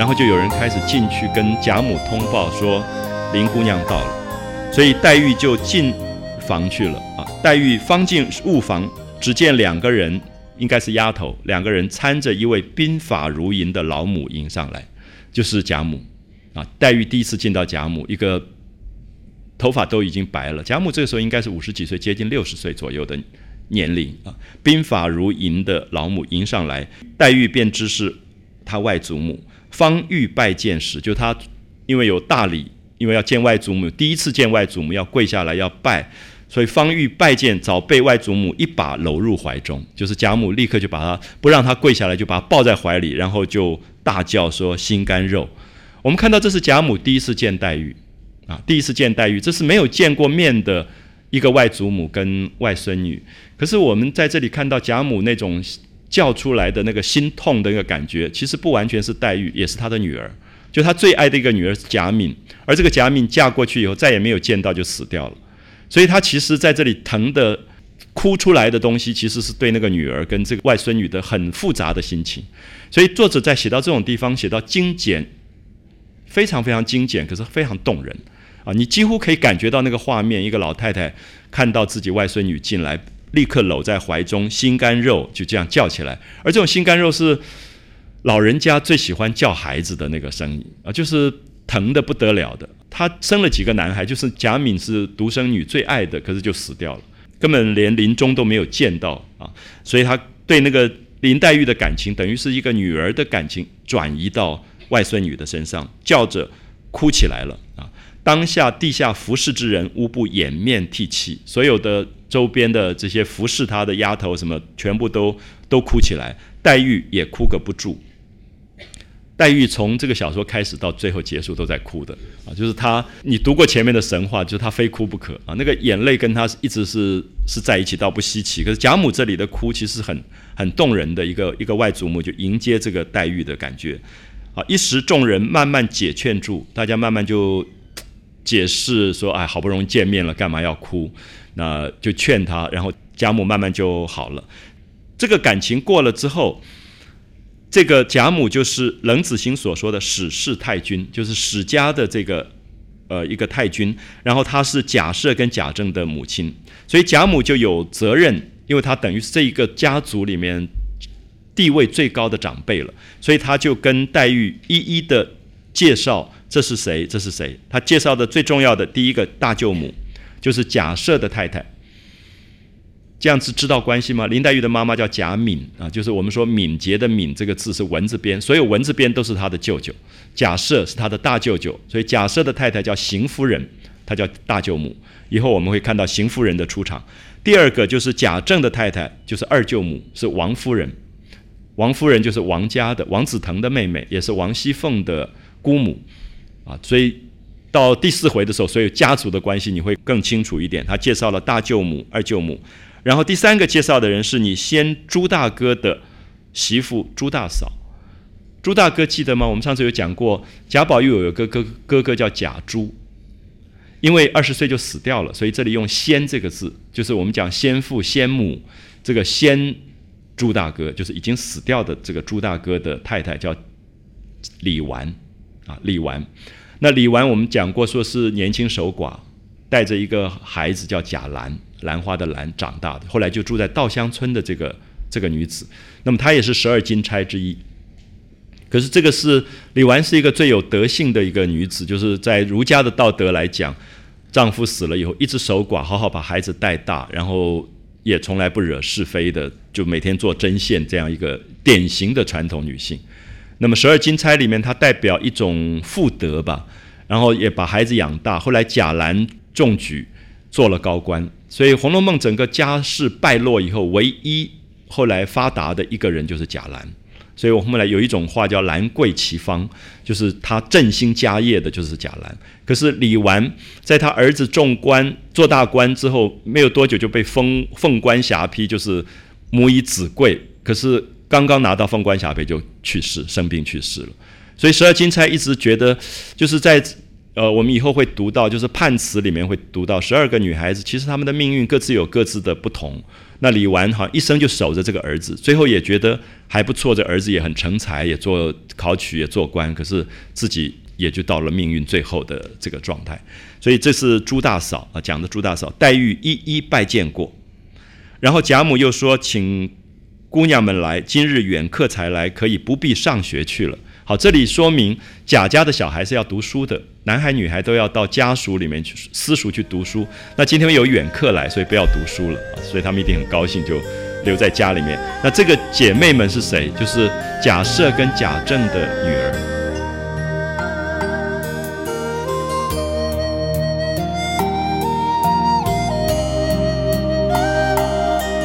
然后就有人开始进去跟贾母通报说林姑娘到了，所以黛玉就进房去了啊。黛玉方进卧房，只见两个人，应该是丫头，两个人搀着一位鬓发如银的老母迎上来，就是贾母啊。黛玉第一次见到贾母，一个头发都已经白了，贾母这个时候应该是50几岁，接近60岁左右的年龄啊。鬓发如银的老母迎上来，黛玉便知是她外祖母。方欲拜见时，就她因为有大礼，因为要见外祖母，第一次见外祖母要跪下来要拜，所以方欲拜见，早被外祖母一把搂入怀中，就是贾母立刻就把她不让她跪下来，就把她抱在怀里，然后就大叫说心肝肉。我们看到这是贾母第一次见黛玉啊，第一次见黛玉，这是没有见过面的一个外祖母跟外孙女。可是我们在这里看到贾母那种叫出来的那个心痛的那个感觉，其实不完全是黛玉，也是她的女儿，就她最爱的一个女儿是贾敏，而这个贾敏嫁过去以后再也没有见到就死掉了，所以她其实在这里疼的哭出来的东西，其实是对那个女儿跟这个外孙女的很复杂的心情。所以作者在写到这种地方，写到精简，非常非常精简，可是非常动人啊！你几乎可以感觉到那个画面，一个老太太看到自己外孙女进来，立刻搂在怀中，心肝肉就这样叫起来。而这种心肝肉是老人家最喜欢叫孩子的那个声音啊，就是疼得不得了的。她生了几个男孩，就是贾敏是独生女最爱的，可是就死掉了，根本连临终都没有见到啊！所以她对那个林黛玉的感情，等于是一个女儿的感情转移到外孙女的身上，叫着哭起来了啊！当下地下服侍之人无不掩面涕泣，所有的周边的这些服侍她的丫头什么，全部都哭起来，黛玉也哭个不住。黛玉从这个小说开始到最后结束都在哭的啊，就是她，你读过前面的神话，就是她非哭不可啊，那个眼泪跟她一直是在一起，倒不稀奇。可是贾母这里的哭其实很动人的一个外祖母就迎接这个黛玉的感觉啊，一时众人慢慢解劝住，大家慢慢就解释说，哎，好不容易见面了，干嘛要哭？那就劝她，然后贾母慢慢就好了。这个感情过了之后，这个贾母就是冷子兴所说的史氏太君，就是史家的这个一个太君，然后她是贾赦跟贾政的母亲，所以贾母就有责任，因为她等于是这一个家族里面地位最高的长辈了，所以她就跟黛玉一一的介绍这是谁，这是谁。她介绍的最重要的第一个大舅母就是贾赦的太太。这样子知道关系吗？林黛玉的妈妈叫贾敏啊，就是我们说敏捷的敏这个字是文字边，所有文字边都是她的舅舅，贾赦是她的大舅舅，所以贾赦的太太叫邢夫人，她叫大舅母。以后我们会看到邢夫人的出场。第二个就是贾政的太太，就是二舅母，是王夫人。王夫人就是王家的王子腾的妹妹，也是王熙凤的姑母啊。所以到第4回的时候，所以家族的关系你会更清楚一点。他介绍了大舅母、二舅母，然后第3个介绍的人是你先朱大哥的媳妇朱大嫂。朱大哥记得吗？我们上次有讲过，贾宝玉有个哥哥叫贾珠，因为20岁就死掉了，所以这里用先这个字，就是我们讲先父先母，这个先朱大哥就是已经死掉的这个朱大哥的太太叫李纨啊，李纨。那李纨我们讲过，说是年轻守寡，带着一个孩子叫贾兰，兰花的兰长大的，后来就住在稻香村的这个女子。那么她也是12金钗之一。可是这个是李纨是一个最有德性的一个女子，就是在儒家的道德来讲，丈夫死了以后一直守寡，好好把孩子带大，然后也从来不惹是非的，就每天做针线，这样一个典型的传统女性。那么12金钗里面，她代表一种妇德吧，然后也把孩子养大。后来贾兰中举，做了高官，所以《红楼梦》整个家世败落以后，唯一后来发达的一个人就是贾兰。所以我们后来有一种话叫兰桂齐芳，就是他振兴家业的就是贾兰。可是李纨在他儿子中官做大官之后，没有多久就被凤冠霞帔，就是母以子贵，可是刚刚拿到凤冠霞帔就去世，生病去世了。所以12金钗一直觉得，就是在我们以后会读到，就是判词里面会读到12个女孩子，其实她们的命运各自有各自的不同。那李纨好像一生就守着这个儿子，最后也觉得还不错，这儿子也很成才，也做考取，也做官，可是自己也就到了命运最后的这个状态。所以这是朱大嫂讲的朱大嫂，黛玉一一拜见过。然后贾母又说，请姑娘们来，今日远客才来，可以不必上学去了。好，这里说明贾家的小孩是要读书的，男孩女孩都要到家塾里面去私塾去读书。那今天有远客来，所以不要读书了，所以他们一定很高兴，就留在家里面。那这个姐妹们是谁？就是贾赦跟贾政的女儿。